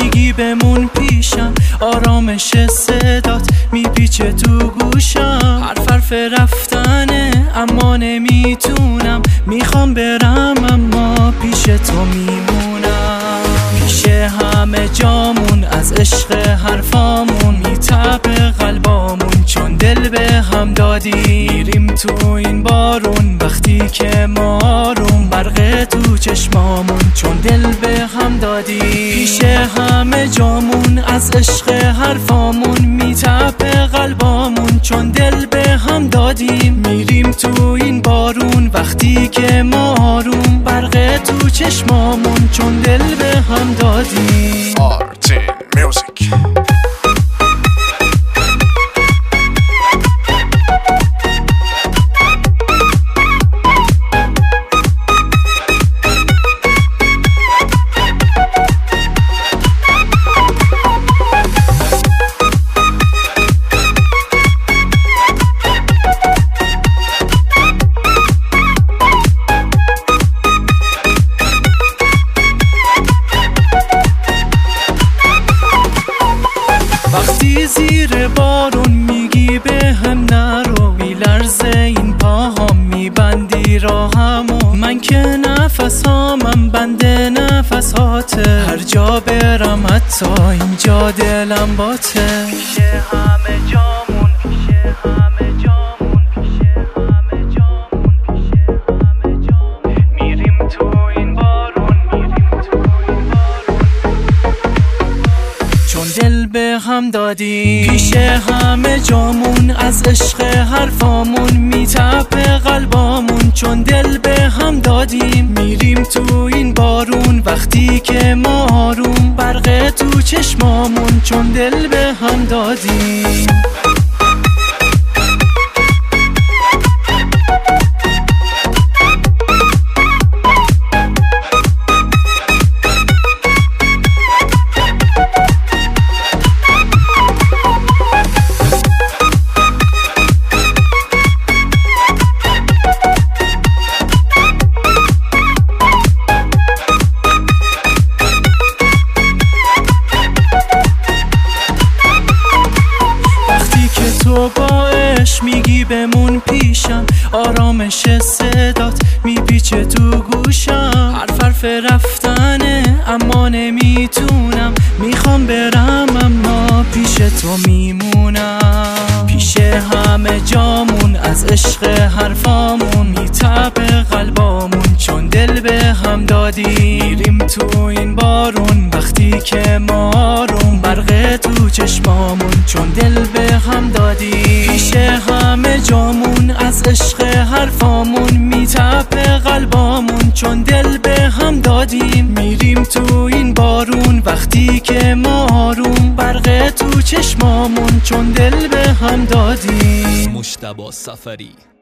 میگی بمون پیشم، آرامش صدات میپیچه تو گوشم. حرف رفتنه اما نمیتونم، میخوام برم اما پیش تو میمونم. پیش همه جامون از عشق حرفامون میتپه قلبامون، چون دل به هم دادی میریم تو این بارون. وقتی که ما آروم برق تو چشمامون، چون دل به هم دادی. پیش همه جامون از عشق حرفامون میتپه قلبامون، چون دل به هم دادیم میریم تو این بارون. وقتی که ما آروم برق تو چشمامون، چون دل به هم دادیم. آرتین میوزیک. وقتی زیر بارون میگی به هم نرو، میلرزه این پاهام میبندی راهمو. من که نفسامم بند نفساته، هر جا برم حتی اینجا دلم باته. پیش همه جامون، پیش همه جامون، پیش همه جامون، پیش همه جامون، میریم تو این بارون، میریم تو این بارون، چون دل به هم دادی. پیش همه جامون از عشق حرفامون میتپه قلبامون، چون دل به هم دادیم میریم تو این بارون. وقتی که ما آروم برق تو چشمامون، چون دل به هم دادیم. تو باش میگی بمون پیشم، آرامش صدات میپیچه تو گوشم. حرف رفتنه اما نمیتونم، میخوام برم اما پیش تو میمونم. پیش همه جامون از عشق حرفامون میتپه قلبامون، چون دل به هم دادی میریم تو این بارون. وقتی که ما آروم برق تو چشمامون، چون دل به هم دادی. پیش همه جامون از عشق حرفامون میتپه قلبامون، چون دل به هم دادیم میریم تو این بارون. وقتی که ما آروم برق تو چشمامون، چون دل به هم دادیم. مجتبی سفری.